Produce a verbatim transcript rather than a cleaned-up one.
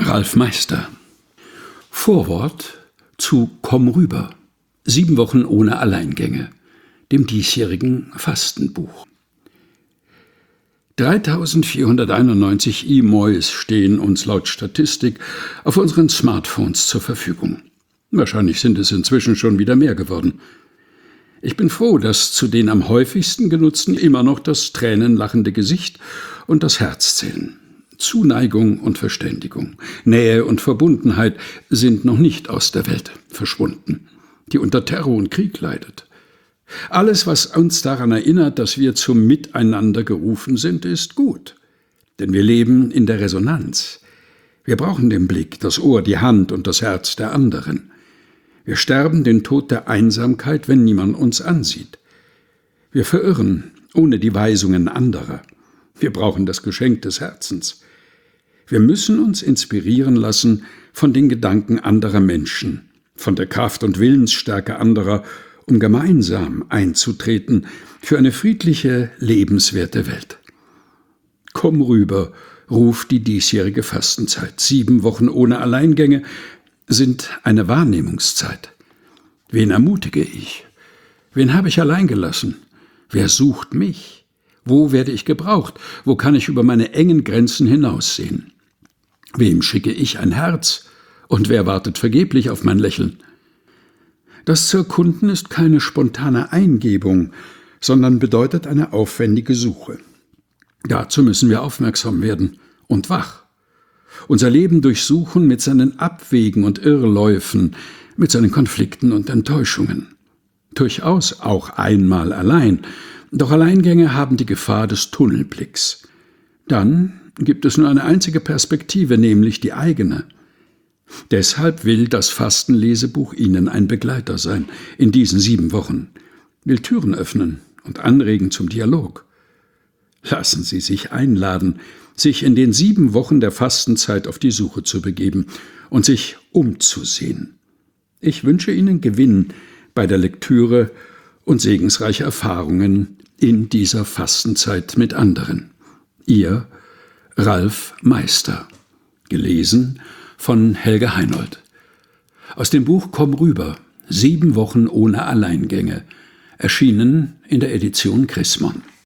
Ralf Meister. Vorwort zu Komm rüber. Sieben Wochen ohne Alleingänge, dem diesjährigen Fastenbuch. dreitausendvierhunderteinundneunzig E-Mois stehen uns laut Statistik auf unseren Smartphones zur Verfügung. Wahrscheinlich sind es inzwischen schon wieder mehr geworden. Ich bin froh, dass zu den am häufigsten genutzten immer noch das tränenlachende Gesicht und das Herz zählen. Zuneigung und Verständigung, Nähe und Verbundenheit sind noch nicht aus der Welt verschwunden, die unter Terror und Krieg leidet. Alles, was uns daran erinnert, dass wir zum Miteinander gerufen sind, ist gut. Denn wir leben in der Resonanz. Wir brauchen den Blick, das Ohr, die Hand und das Herz der anderen. Wir sterben den Tod der Einsamkeit, wenn niemand uns ansieht. Wir verirren ohne die Weisungen anderer. Wir brauchen das Geschenk des Herzens. Wir müssen uns inspirieren lassen von den Gedanken anderer Menschen, von der Kraft und Willensstärke anderer, um gemeinsam einzutreten für eine friedliche, lebenswerte Welt. Komm rüber, ruft die diesjährige Fastenzeit. Sieben Wochen ohne Alleingänge sind eine Wahrnehmungszeit. Wen ermutige ich? Wen habe ich allein gelassen? Wer sucht mich? Wo werde ich gebraucht? Wo kann ich über meine engen Grenzen hinaussehen? Wem schicke ich ein Herz? Und wer wartet vergeblich auf mein Lächeln? Das zu erkunden ist keine spontane Eingebung, sondern bedeutet eine aufwendige Suche. Dazu müssen wir aufmerksam werden und wach. Unser Leben durchsuchen mit seinen Abwegen und Irrläufen, mit seinen Konflikten und Enttäuschungen. Durchaus auch einmal allein, doch Alleingänge haben die Gefahr des Tunnelblicks. Dann gibt es nur eine einzige Perspektive, nämlich die eigene. Deshalb will das Fastenlesebuch Ihnen ein Begleiter sein in diesen sieben Wochen, will Türen öffnen und anregen zum Dialog. Lassen Sie sich einladen, sich in den sieben Wochen der Fastenzeit auf die Suche zu begeben und sich umzusehen. Ich wünsche Ihnen Gewinn bei der Lektüre und segensreiche Erfahrungen in dieser Fastenzeit mit anderen. Ihr Ralf Meister. Gelesen von Helge Heinold. Aus dem Buch Komm rüber. Sieben Wochen ohne Alleingänge. Erschienen in der Edition Chrismon.